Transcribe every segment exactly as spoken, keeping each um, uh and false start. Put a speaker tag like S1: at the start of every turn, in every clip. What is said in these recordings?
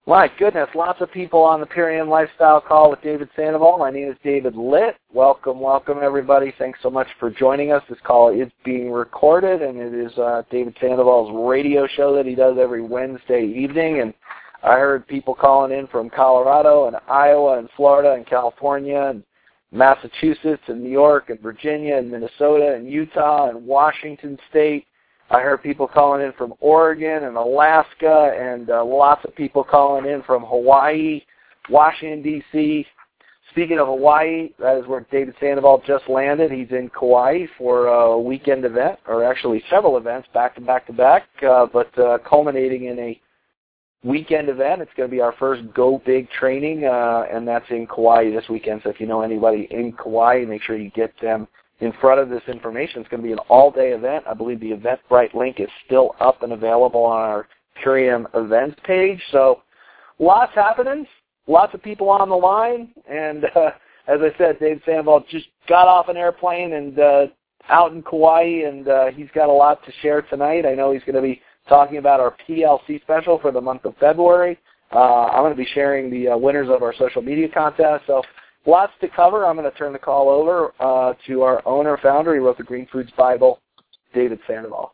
S1: My goodness, lots of people on the Purium Lifestyle Call with David Sandoval. My name is David Litt. Welcome, welcome, everybody. Thanks so much for joining us. This call is being recorded, and it is uh, David Sandoval's radio show that he does every Wednesday evening. And I heard people calling in from Colorado and Iowa and Florida and California and Massachusetts and New York and Virginia and Minnesota and Utah and Washington State. I heard people calling in from Oregon and Alaska, and uh, lots of people calling in from Hawaii, Washington, D C Speaking of Hawaii, that is where David Sandoval just landed. He's in Kauai for a weekend event, or actually several events, back to back to back, uh, but uh, culminating in a weekend event. It's going to be our first Go Big training, uh, and that's in Kauai this weekend. So if you know anybody in Kauai, make sure you get them in front of this information. It's going to be an all-day event. I believe the Eventbrite link is still up and available on our Purium events page. So lots happening, lots of people on the line, and uh, as I said, Dave Sandoval just got off an airplane and uh, out in Kauai, and uh, he's got a lot to share tonight. I know he's going to be talking about our P L C special for the month of February. Uh, I'm going to be sharing the uh, winners of our social media contest. So lots to cover. I'm going to turn the call over uh, to our owner, founder. He wrote the Green Foods Bible, David Sandoval.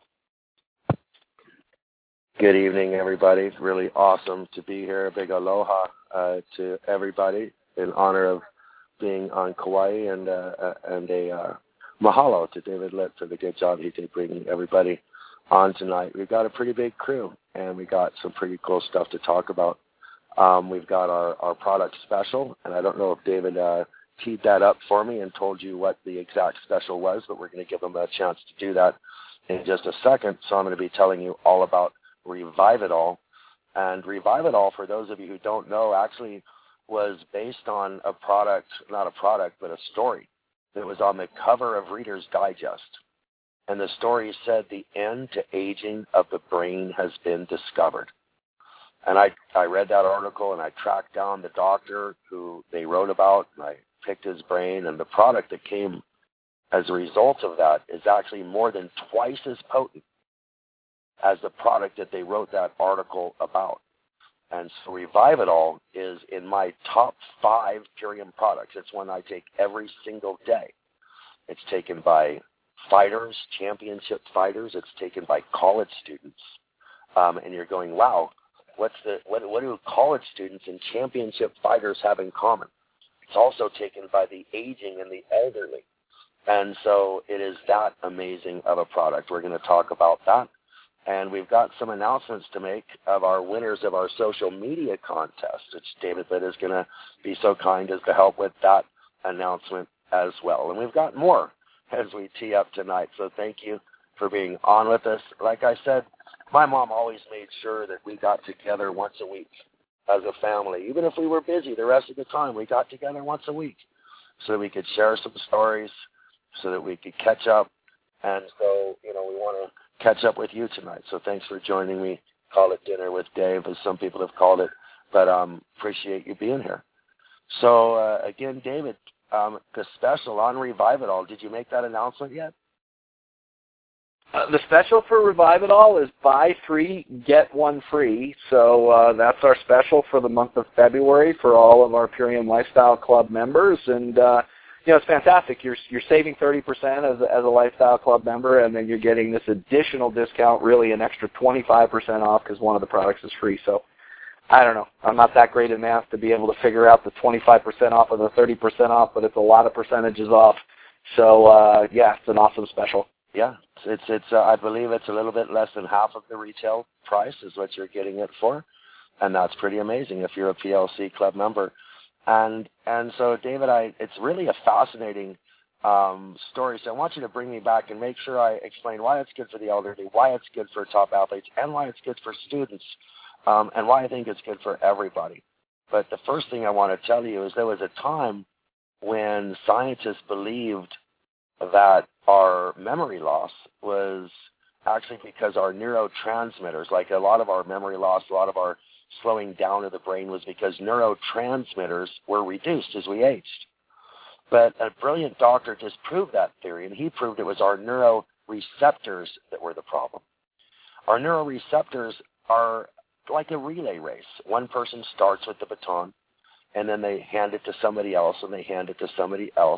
S2: Good evening, everybody. It's really awesome to be here. A big aloha uh, to everybody in honor of being on Kauai, and uh, uh, and a uh, mahalo to David Litt for the good job he did bringing everybody on tonight. We've got a pretty big crew, and we got some pretty cool stuff to talk about. Um, we've got our, our product special, and I don't know if David uh, teed that up for me and told you what the exact special was, but we're going to give him a chance to do that in just a second. So I'm going to be telling you all about Revive It All. And Revive It All, for those of you who don't know, actually was based on a product, not a product, but a story that was on the cover of Reader's Digest. And the story said the end to aging of the brain has been discovered. And I, I read that article, and I tracked down the doctor who they wrote about, and I picked his brain, and the product that came as a result of that is actually more than twice as potent as the product that they wrote that article about. And so Revive It All is in my top five Purium products. It's one I take every single day. It's taken by fighters, championship fighters. It's taken by college students. Um, and you're going, wow, What's the what, what do college students and championship fighters have in common? It's also taken by the aging and the elderly. And so it is that amazing of a product. We're going to talk about that. And we've got some announcements to make of our winners of our social media contest, which David Litt is going to be so kind as to help with that announcement as well. And we've got more as we tee up tonight. So thank you for being on with us. Like I said, my mom always made sure that we got together once a week as a family. Even if we were busy the rest of the time, we got together once a week so that we could share some stories, so that we could catch up. And so, you know, we want to catch up with you tonight. So thanks for joining me. Call it Dinner with Dave, as some people have called it. But um, appreciate you being here. So, uh, again, David, um, the special on Revive It All, did you make that announcement yet?
S1: Uh, the special for Revive It All is buy three, get one free. So uh, that's our special for the month of February for all of our Purium Lifestyle Club members. And, uh, you know, it's fantastic. You're you're saving thirty percent as a, as a Lifestyle Club member, and then you're getting this additional discount, really an extra twenty-five percent off because one of the products is free. So I don't know. I'm not that great at math to be able to figure out the twenty-five percent off of the thirty percent off, but it's a lot of percentages off. So, uh, yeah, it's an awesome special.
S2: Yeah, it's it's. Uh, I believe it's a little bit less than half of the retail price is what you're getting it for, and that's pretty amazing if you're a P L C club member. And and so, David, I it's really a fascinating um, story. So I want you to bring me back and make sure I explain why it's good for the elderly, why it's good for top athletes, and why it's good for students, um, and why I think it's good for everybody. But the first thing I want to tell you is there was a time when scientists believed that our memory loss was actually because our neurotransmitters, like a lot of our memory loss, a lot of our slowing down of the brain was because neurotransmitters were reduced as we aged. But a brilliant doctor disproved that theory, and he proved it was our neuroreceptors that were the problem. Our neuroreceptors are like a relay race. One person starts with the baton, and then they hand it to somebody else, and they hand it to somebody else.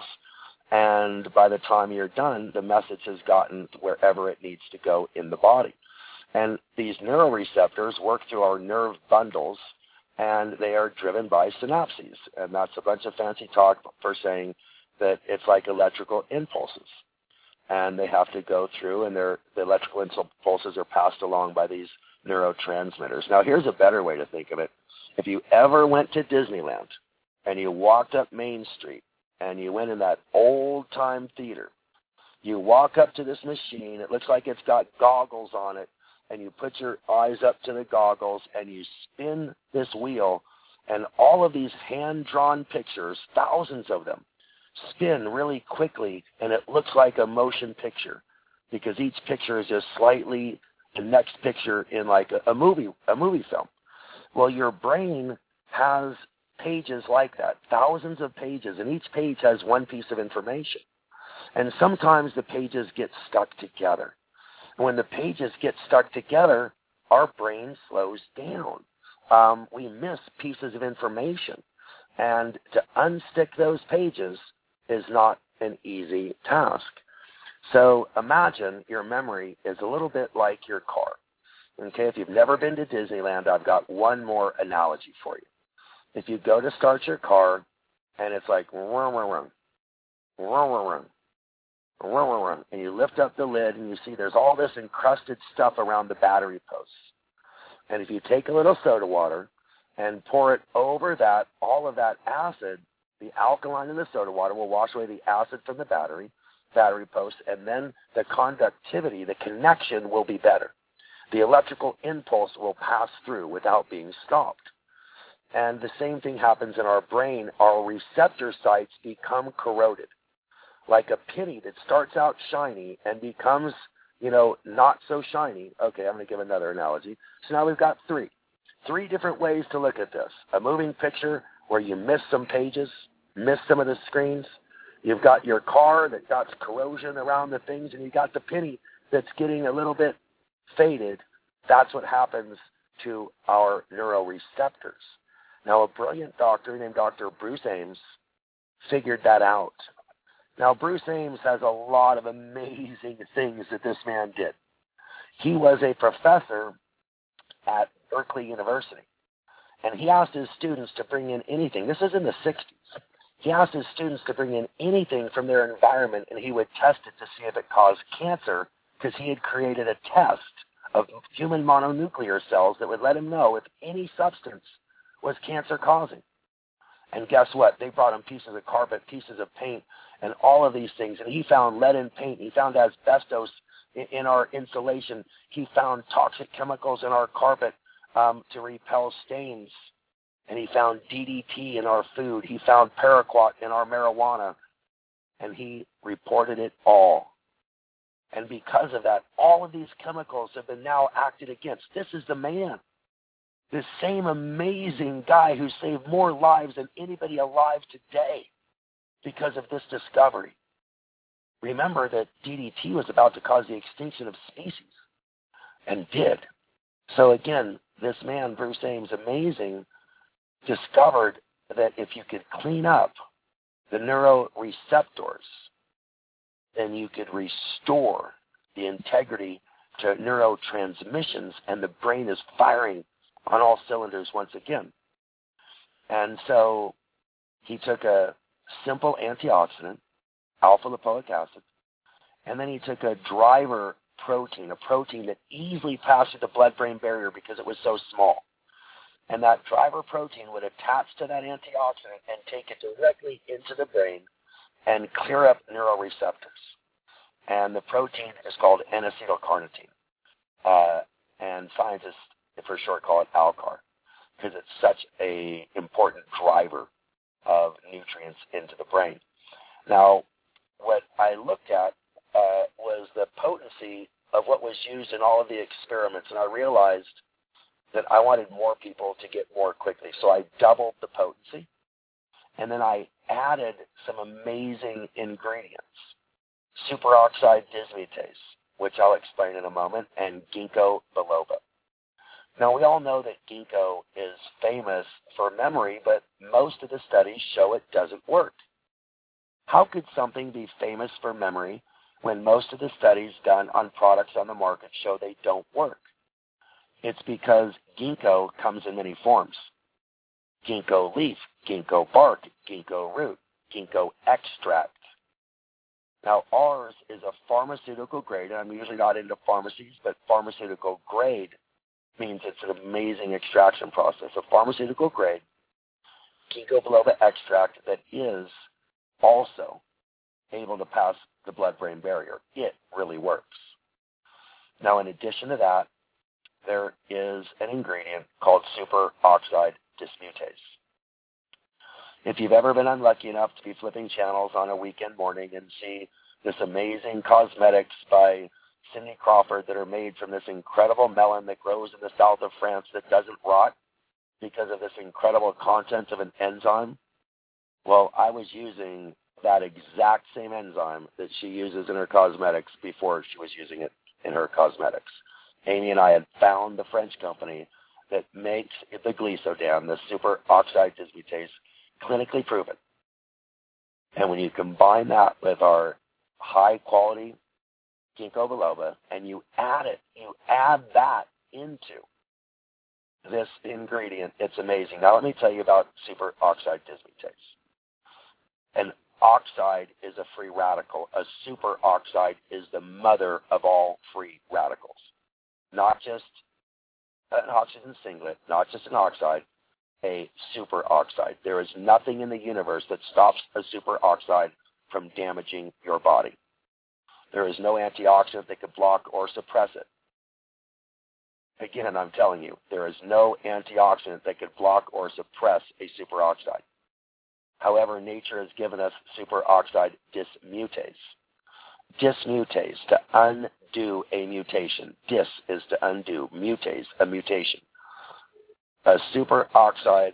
S2: And by the time you're done, the message has gotten wherever it needs to go in the body. And these neuroreceptors work through our nerve bundles, and they are driven by synapses. And that's a bunch of fancy talk for saying that it's like electrical impulses. And they have to go through, and the electrical impulses are passed along by these neurotransmitters. Now, here's a better way to think of it. If you ever went to Disneyland and you walked up Main Street and you went in that old-time theater, you walk up to this machine, it looks like it's got goggles on it, and you put your eyes up to the goggles and you spin this wheel, and all of these hand-drawn pictures, thousands of them, spin really quickly, and it looks like a motion picture because each picture is just slightly the next picture in like a, a movie, a movie film. Well, your brain has pages like that, thousands of pages, and each page has one piece of information. And sometimes the pages get stuck together. When the pages get stuck together, our brain slows down. Um, we miss pieces of information. And to unstick those pages is not an easy task. So imagine your memory is a little bit like your car. Okay, if you've never been to Disneyland, I've got one more analogy for you. If you go to start your car, and it's like, run, run, run, run, run, run, run, run, run, and you lift up the lid, and you see there's all this encrusted stuff around the battery posts. And if you take a little soda water and pour it over that, all of that acid, the alkaline in the soda water will wash away the acid from the battery, battery post, and then the conductivity, the connection will be better. The electrical impulse will pass through without being stopped. And the same thing happens in our brain. Our receptor sites become corroded. Like a penny that starts out shiny and becomes, you know, not so shiny. Okay, I'm going to give another analogy. So now we've got three. Three different ways to look at this. A moving picture where you miss some pages, miss some of the screens. You've got your car that got corrosion around the things, and you got the penny that's getting a little bit faded. That's what happens to our neuroreceptors. Now, a brilliant doctor named Doctor Bruce Ames figured that out. Now, Bruce Ames has a lot of amazing things that this man did. He was a professor at Berkeley University, and he asked his students to bring in anything. This is in the sixties. He asked his students to bring in anything from their environment, and he would test it to see if it caused cancer, because he had created a test of human mononuclear cells that would let him know if any substance was cancer-causing. And guess what? They brought him pieces of carpet, pieces of paint, and all of these things. And he found lead in paint. He found asbestos in our insulation. He found toxic chemicals in our carpet um, to repel stains. And he found D D T in our food. He found paraquat in our marijuana. And he reported it all. And because of that, all of these chemicals have been now acted against. This is the man. This same amazing guy who saved more lives than anybody alive today because of this discovery. Remember that D D T was about to cause the extinction of species, and did. So again, this man, Bruce Ames, amazing, discovered that if you could clean up the neuroreceptors, then you could restore the integrity to neurotransmissions, and the brain is firing on all cylinders once again. And so he took a simple antioxidant, alpha-lipoic acid, and then he took a driver protein, a protein that easily passed through the blood-brain barrier because it was so small. And that driver protein would attach to that antioxidant and take it directly into the brain and clear up neuroreceptors. And the protein is called N-acetylcarnitine. Uh, and scientists, for short, call it ALCAR, because it's such an important driver of nutrients into the brain. Now, what I looked at uh, was the potency of what was used in all of the experiments, and I realized that I wanted more people to get more quickly. So I doubled the potency, and then I added some amazing ingredients. Superoxide dismutase, which I'll explain in a moment, and ginkgo biloba. Now, we all know that ginkgo is famous for memory, but most of the studies show it doesn't work. How could something be famous for memory when most of the studies done on products on the market show they don't work? It's because ginkgo comes in many forms. Ginkgo leaf, ginkgo bark, ginkgo root, ginkgo extract. Now, ours is a pharmaceutical grade, and I'm usually not into pharmacies, but pharmaceutical grade means it's an amazing extraction process. A pharmaceutical grade ginkgo biloba extract that is also able to pass the blood-brain barrier. It really works. Now, in addition to that, there is an ingredient called superoxide dismutase. If you've ever been unlucky enough to be flipping channels on a weekend morning and see this amazing cosmetics by Cindy Crawford that are made from this incredible melon that grows in the south of France that doesn't rot because of this incredible content of an enzyme, well, I was using that exact same enzyme that she uses in her cosmetics before she was using it in her cosmetics. Amy and I had found the French company that makes the Glycodam, the superoxide dismutase, clinically proven. And when you combine that with our high-quality ginkgo biloba and you add it, you add that into this ingredient, it's amazing. Now let me tell you about superoxide dismutase. An oxide is a free radical. A superoxide is the mother of all free radicals. Not just an oxygen singlet, not just an oxide, a superoxide. There is nothing in the universe that stops a superoxide from damaging your body. There is no antioxidant that could block or suppress it. Again, I'm telling you, there is no antioxidant that could block or suppress a superoxide. However, nature has given us superoxide dismutase. Dismutase, to undo a mutation. Dis is to undo, mutase, a mutation. A superoxide,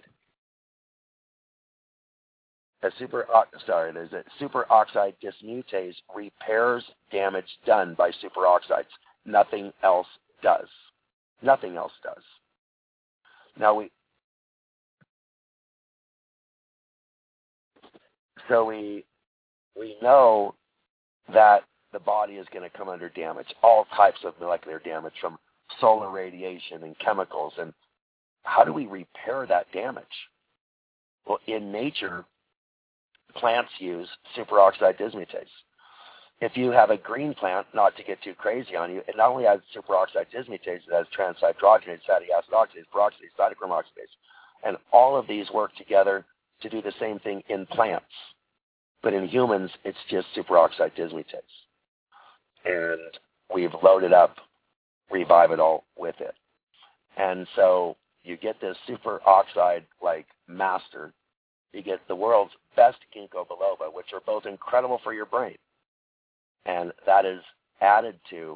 S2: a super, sorry, there's a superoxide dismutase repairs damage done by superoxides. Nothing else does. Nothing else does. Now we, so we, we know that the body is going to come under damage, all types of molecular damage from solar radiation and chemicals. And how do we repair that damage? Well, in nature, plants use superoxide dismutase. If you have a green plant, not to get too crazy on you, it not only has superoxide dismutase, it has transhydrogenase, fatty acid oxidase, peroxidase, cytochrome oxidase. And all of these work together to do the same thing in plants. But in humans, it's just superoxide dismutase. And we've loaded up Revividol with it. And so you get this superoxide like master. You get the world's best ginkgo biloba, which are both incredible for your brain. And that is added to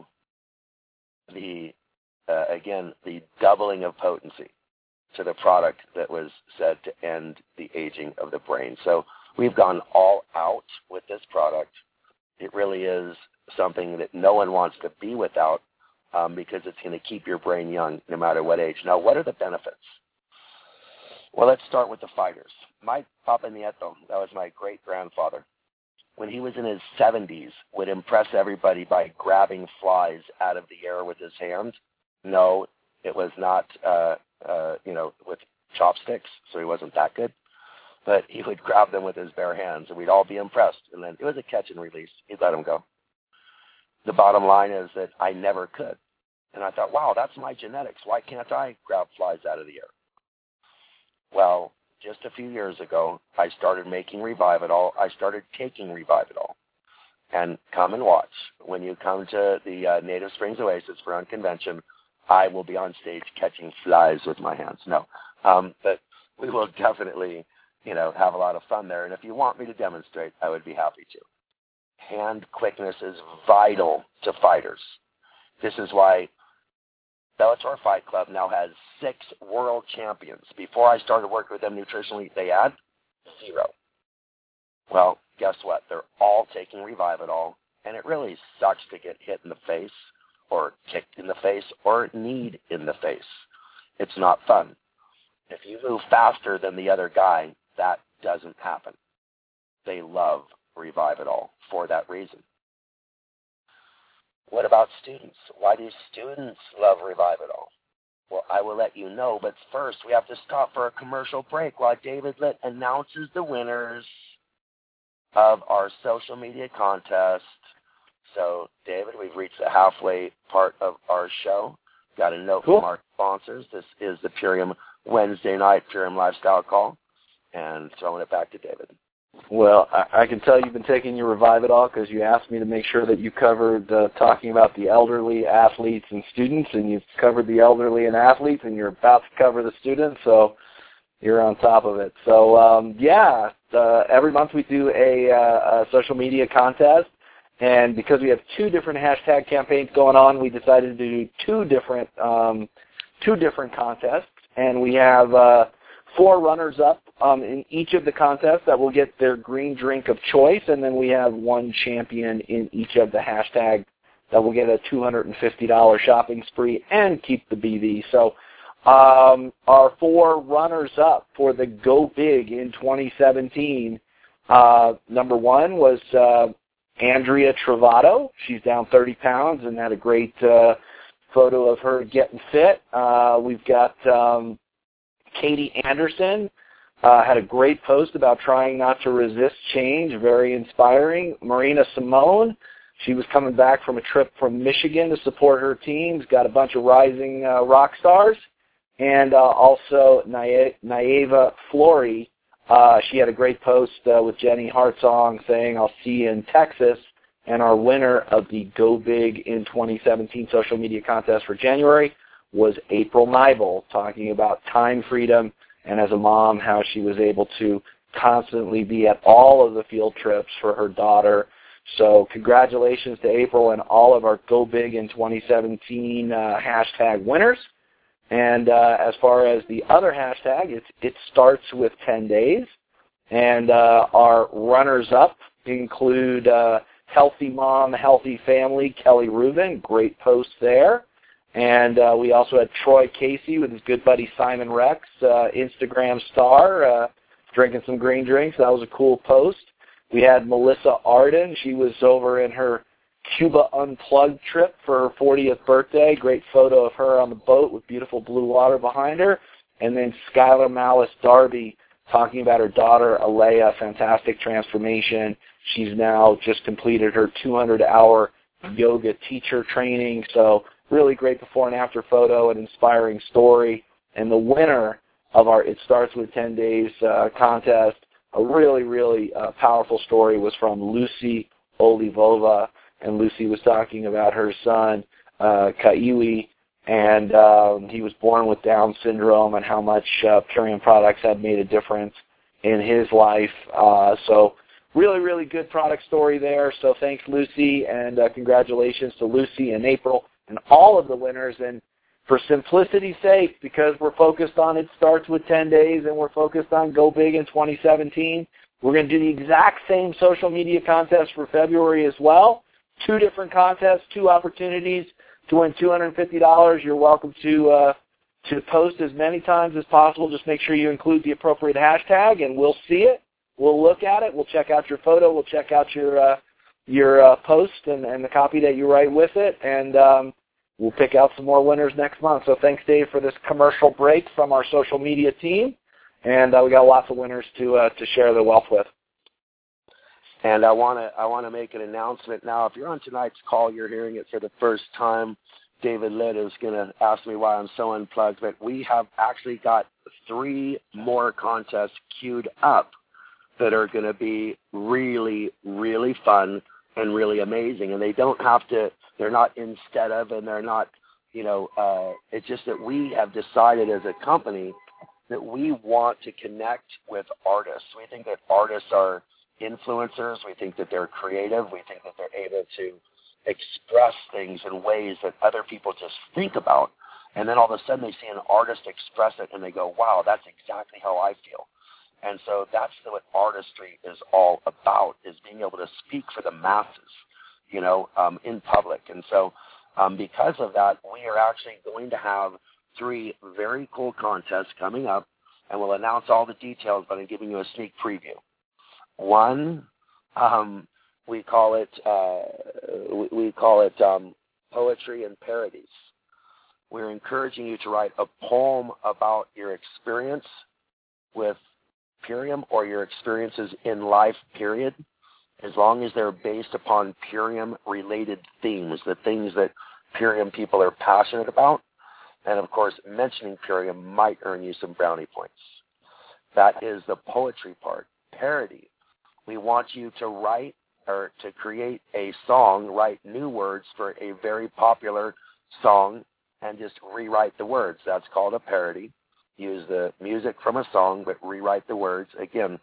S2: the, uh, again, the doubling of potency to the product that was said to end the aging of the brain. So we've gone all out with this product. It really is something that no one wants to be without um, because it's going to keep your brain young no matter what age. Now, what are the benefits? Well, let's start with the fighters. My Papa Nieto, that was my great-grandfather, when he was in his seventies, would impress everybody by grabbing flies out of the air with his hand. No, it was not, uh, uh, you know, with chopsticks, so he wasn't that good. But he would grab them with his bare hands, and we'd all be impressed. And then it was a catch and release. He'd let them go. The bottom line is that I never could. And I thought, wow, that's my genetics. Why can't I grab flies out of the air? Well, just a few years ago, I started making Revividol. I started taking Revividol. And come and watch. When you come to the uh, Native Springs Oasis for Unconvention, I will be on stage catching flies with my hands. No. Um, but we will definitely, you know, have a lot of fun there. And if you want me to demonstrate, I would be happy to. Hand quickness is vital to fighters. This is why Bellator Fight Club now has six world champions. Before I started working with them nutritionally, they had zero. Well, guess what? They're all taking Revividol, and it really sucks to get hit in the face or kicked in the face or kneed in the face. it's not fun. If you move faster than the other guy, that doesn't happen. They love Revive It All for that reason. What about students? Why do students love Revive It All? Well, I will let you know, but first we have to stop for a commercial break while David Litt announces the winners of our social media contest. So, David, we've reached the halfway part of our show. Got a note
S1: cool.
S2: from our sponsors. This is the Purium Wednesday night Purium Lifestyle Call, and throwing it back to David.
S1: Well, I, I can tell you've been taking your Revive It All because you asked me to make sure that you covered uh, talking about the elderly, athletes, and students, and you've covered the elderly and athletes, and you're about to cover the students, so you're on top of it. So, um, yeah, uh, every month we do a, uh, a social media contest, and because we have two different hashtag campaigns going on, we decided to do two different um, two different contests, and we have uh, four runners-up um, in each of the contests that will get their green drink of choice, and then we have one champion in each of the hashtags that will get a two hundred fifty dollars shopping spree and keep the B V. So um, our four runners-up for the Go Big in twenty seventeen, uh, number one was uh, Andrea Travato. She's down thirty pounds and had a great uh, photo of her getting fit. Uh, we've got um, Katie Anderson. Uh, had a great post about trying not to resist change, very inspiring. Marina Simone, she was coming back from a trip from Michigan to support her teams, got a bunch of rising uh, rock stars. And uh, also Naeva Flory, uh, she had a great post uh, with Jenny Hartsong saying, I'll see you in Texas. And our winner of the Go Big in twenty seventeen social media contest for January was April Nibel, talking about time freedom and as a mom, how she was able to constantly be at all of the field trips for her daughter. So congratulations to April and all of our Go Big in twenty seventeen uh, hashtag winners. And uh, as far as the other hashtag, it's, it starts with ten days. And uh, our runners-up include uh, Healthy Mom, Healthy Family, Kelly Rubin, great post there. And uh, we also had Troy Casey with his good buddy Simon Rex, uh, Instagram star, uh, drinking some green drinks. That was a cool post. We had Melissa Arden. She was over in her Cuba Unplugged trip for her fortieth birthday. Great photo of her on the boat with beautiful blue water behind her. And then Skylar Malice Darby talking about her daughter, Alea, fantastic transformation. She's now just completed her two hundred hour yoga teacher training. So really great before and after photo, an inspiring story. And the winner of our It Starts With ten days uh, contest, a really, really uh, powerful story, was from Lucy Olivova. And Lucy was talking about her son, uh, Kaiwi, and um, he was born with Down syndrome and how much uh, Purium products had made a difference in his life. Uh, so really, really good product story there. So thanks, Lucy, and uh, congratulations to Lucy and April and all of the winners. And for simplicity's sake, because we're focused on It Starts With ten days and we're focused on Go Big in twenty seventeen, we're going to do the exact same social media contest for February as well. Two different contests, two opportunities to win two hundred fifty dollars. You're welcome to uh, to post as many times as possible. Just make sure you include the appropriate hashtag, and we'll see it. We'll look at it. We'll check out your photo. We'll check out your uh, your uh, post and, and the copy that you write with it, and um, we'll pick out some more winners next month. So thanks, Dave, for this commercial break from our social media team, and uh, we got lots of winners to uh, to share the wealth with.
S2: And I want to I want to make an announcement now. If you're on tonight's call, you're hearing it for the first time. David Litt is going to ask me why I'm so unplugged, but we have actually got three more contests queued up that are going to be really, really fun and really amazing. And they don't have to, they're not instead of, and they're not, you know, uh, it's just that we have decided as a company that we want to connect with artists. We think that artists are influencers. We think that they're creative. We think that they're able to express things in ways that other people just think about. And then all of a sudden they see an artist express it and they go, wow, that's exactly how I feel. And so that's what artistry is all about, is being able to speak for the masses, you know, um, in public. And so um, because of that, we are actually going to have three very cool contests coming up, and we'll announce all the details, but I'm giving you a sneak preview. One, um, we call it uh, we, we call it um, poetry and parodies. We're encouraging you to write a poem about your experience with Purium or your experiences in life, period, as long as they're based upon Purium-related themes, the things that Purium people are passionate about. And, of course, mentioning Purium might earn you some brownie points. That is the poetry part. Parody. We want you to write or to create a song, write new words for a very popular song, and just rewrite the words. That's called a parody. Use the music from a song, but rewrite the words, again,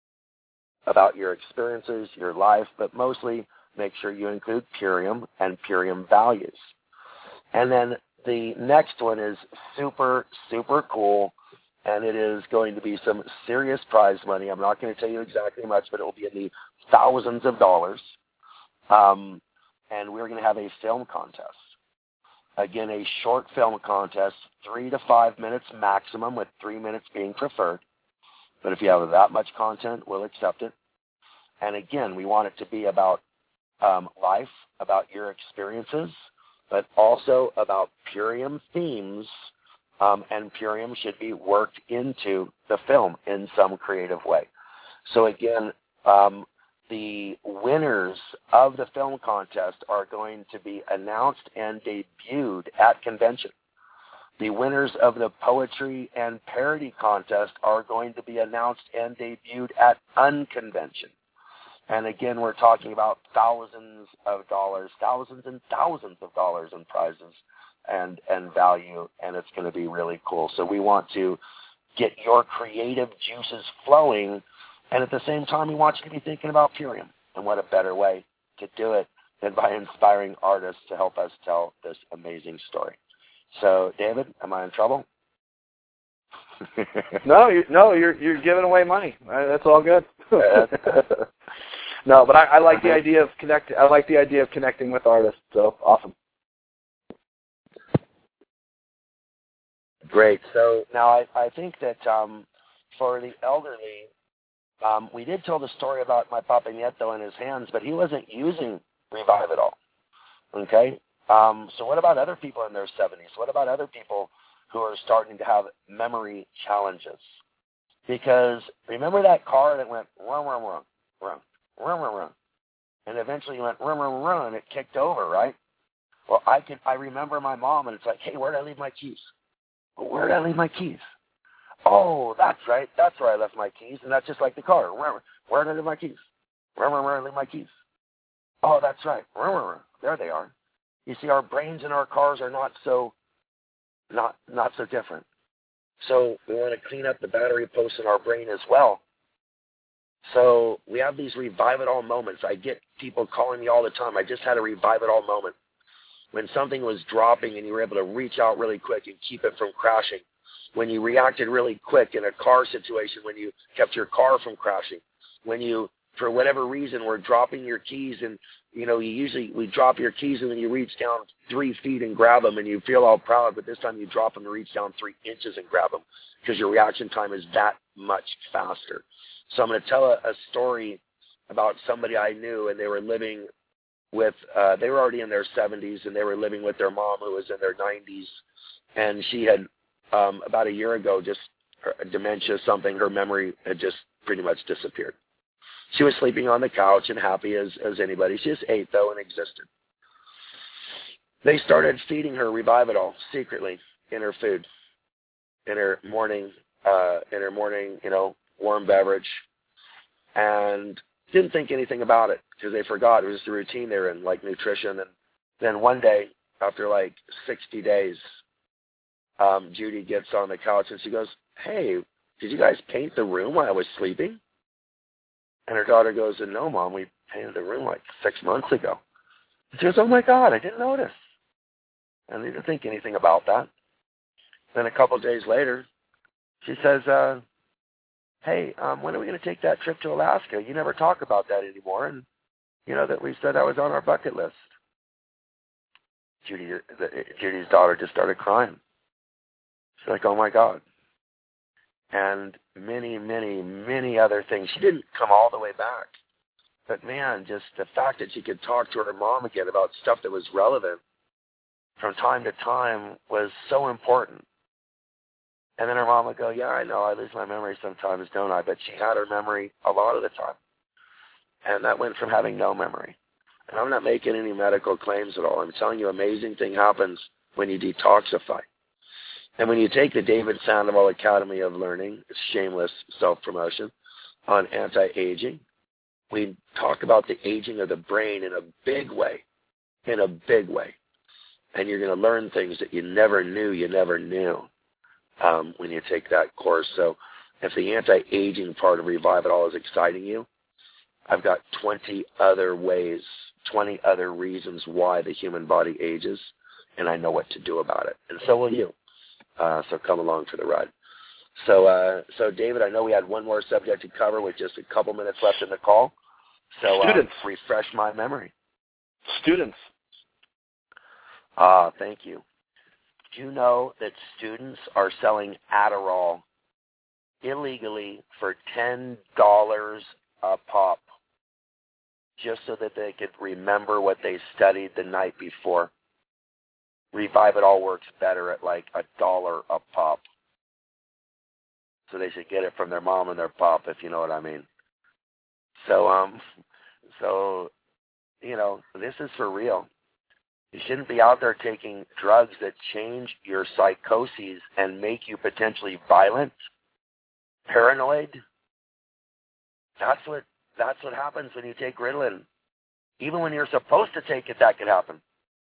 S2: about your experiences, your life, but mostly make sure you include Purium and Purium values. And then the next one is super, super cool, and it is going to be some serious prize money. I'm not going to tell you exactly much, but it will be in the thousands of dollars. Um, and we're going to have a film contest. Again, a short film contest, three to five minutes maximum, with three minutes being preferred. But if you have that much content, we'll accept it. And again, we want it to be about um, life, about your experiences, but also about Purium themes, um, and Purium should be worked into the film in some creative way. So again, um, the winners of the film contest are going to be announced and debuted at convention. The winners of the poetry and parody contest are going to be announced and debuted at Unconvention. And again, we're talking about thousands of dollars, thousands and thousands of dollars in prizes and, and value, and it's going to be really cool. So we want to get your creative juices flowing, and at the same time, we want you to be thinking about Purium. And what a better way to do it than by inspiring artists to help us tell this amazing story. So, David, am I in trouble?
S1: no, you, no, you're you're giving away money. That's all good. No, but I, I like the idea of connect. I like the idea of connecting with artists. So awesome.
S2: Great. So now I, I think that um, for the elderly, um, we did tell the story about my Papa Nieto in his hands, but he wasn't using Revive It All. Okay. Um, so what about other people in their seventies? What about other people who are starting to have memory challenges? Because remember that car that went run, run, run, run, run, run, run, and eventually went run, run, run, and it kicked over, right? Well, I can I remember my mom, and it's like, hey, where did I leave my keys? Well, where did I leave my keys? Oh, that's right. That's where I left my keys, and that's just like the car. Where, where did I leave my keys? Where, where, where did I leave my keys? Oh, that's right. Where, where, where? There they are. You see, our brains and our cars are not so, not not so different. So we want to clean up the battery posts in our brain as well. So we have these revive it all moments. I get people calling me all the time. I just had a revive it all moment. When something was dropping and you were able to reach out really quick and keep it from crashing. When you reacted really quick in a car situation, when you kept your car from crashing. When you, for whatever reason, were dropping your keys and, you know, you usually, we drop your keys and then you reach down three feet and grab them and you feel all proud, but this time you drop them and reach down three inches and grab them because your reaction time is that much faster. So I'm going to tell a, a story about somebody I knew, and they were living with, uh, they were already in their seventies, and they were living with their mom who was in their nineties, and she had, um, about a year ago, just her, dementia, something, her memory had just pretty much disappeared. She was sleeping on the couch and happy as, as anybody. She just ate, though, and existed. They started feeding her Revive It All secretly in her food, in her morning, uh, in her morning, you know, warm beverage, and didn't think anything about it because they forgot. It was just the routine they were in, like nutrition. And then one day, after like sixty days, um, Judy gets on the couch and she goes, hey, did you guys paint the room while I was sleeping? And her daughter goes, no, Mom, we painted the room like six months ago. And she goes, oh, my God, I didn't notice. And they didn't think anything about that. Then a couple of days later, she says, uh, hey, um, when are we going to take that trip to Alaska? You never talk about that anymore. And, you know, that we said that was on our bucket list. Judy, the, Judy's daughter just started crying. She's like, oh, my God. And many, many, many other things. She didn't come all the way back. But, man, just the fact that she could talk to her mom again about stuff that was relevant from time to time was so important. And then her mom would go, yeah, I know, I lose my memory sometimes, don't I? But she had her memory a lot of the time. And that went from having no memory. And I'm not making any medical claims at all. I'm telling you, amazing thing happens when you detoxify. And when you take the David Sandoval Academy of Learning, it's shameless self-promotion, on anti-aging, we talk about the aging of the brain in a big way, in a big way. And you're going to learn things that you never knew you never knew um, when you take that course. So if the anti-aging part of Revive It All is exciting you, I've got twenty other ways, twenty other reasons why the human body ages, and I know what to do about it. And so will you. Uh, so come along for the ride. So, uh, so David, I know we had one more subject to cover with just a couple minutes left in the call. So uh, refresh my memory.
S1: Students.
S2: Ah, thank you. Do you know that students are selling Adderall illegally for ten dollars a pop just so that they could remember what they studied the night before? Revive It All works better at like a dollar a pop. So they should get it from their mom and their pop, if you know what I mean. So, um, so, you know, this is for real. You shouldn't be out there taking drugs that change your psychoses and make you potentially violent, paranoid. That's what that's what happens when you take Ritalin. Even when you're supposed to take it, that could happen.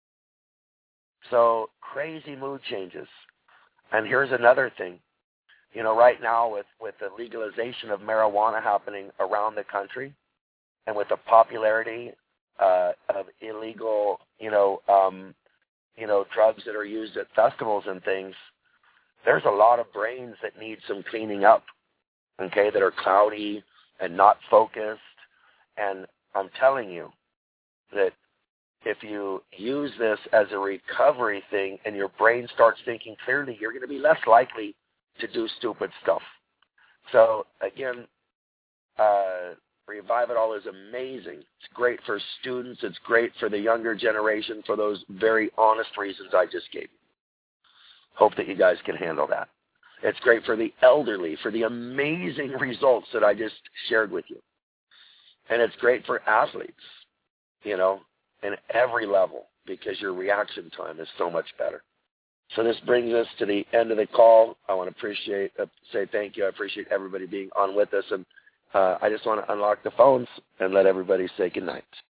S2: So crazy mood changes. And here's another thing. You know, right now with, with the legalization of marijuana happening around the country and with the popularity uh, of illegal, you know, um, you know, drugs that are used at festivals and things, there's a lot of brains that need some cleaning up, okay, that are cloudy and not focused. And I'm telling you that if you use this as a recovery thing and your brain starts thinking clearly, you're going to be less likely to do stupid stuff. So, again, uh, Revive It All is amazing. It's great for students. It's great for the younger generation for those very honest reasons I just gave you. Hope that you guys can handle that. It's great for the elderly, for the amazing results that I just shared with you. And it's great for athletes, you know, in every level, because your reaction time is so much better. So this brings us to the end of the call. I want to appreciate, uh, say thank you. I appreciate everybody being on with us. And uh, I just want to unlock the phones and let everybody say goodnight.